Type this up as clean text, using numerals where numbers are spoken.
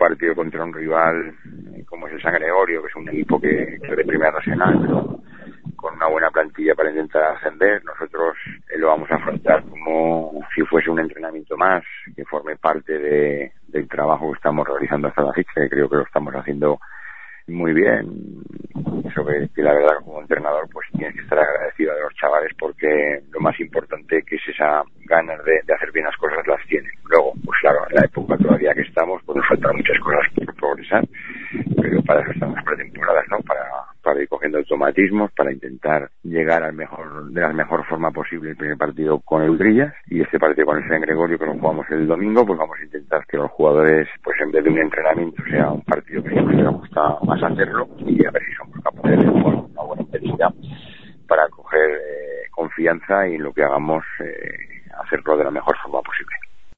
partido contra un rival como es el San Gregorio, que es un equipo que es de Primera Nacional, pero con una buena plantilla para intentar ascender. Nosotros lo vamos a afrontar como si fuese un entrenamiento más, que forme parte del trabajo que estamos realizando hasta la fecha, que creo que lo estamos haciendo muy bien. Eso que la verdad, como entrenador, pues tienes que estar agradecido de los chavales, porque lo más importante, que es esa ganas de hacer bien las cosas, las tienen. Luego, pues claro, en la época todavía que estamos, pues nos faltan muchas cosas por progresar, pero para eso estamos pretemporadas, ¿no? Para ir cogiendo automatismos, para intentar llegar de la mejor forma posible el primer partido con el Udrillas, y este partido con el San Gregorio, que lo jugamos el domingo, pues vamos a intentar que los jugadores, pues en vez de un entrenamiento, sea un partido que siempre nos gusta más hacerlo, y a ver si somos capaces de jugar una buena intensidad para coger confianza, y en lo que hagamos hacerlo de la mejor forma posible.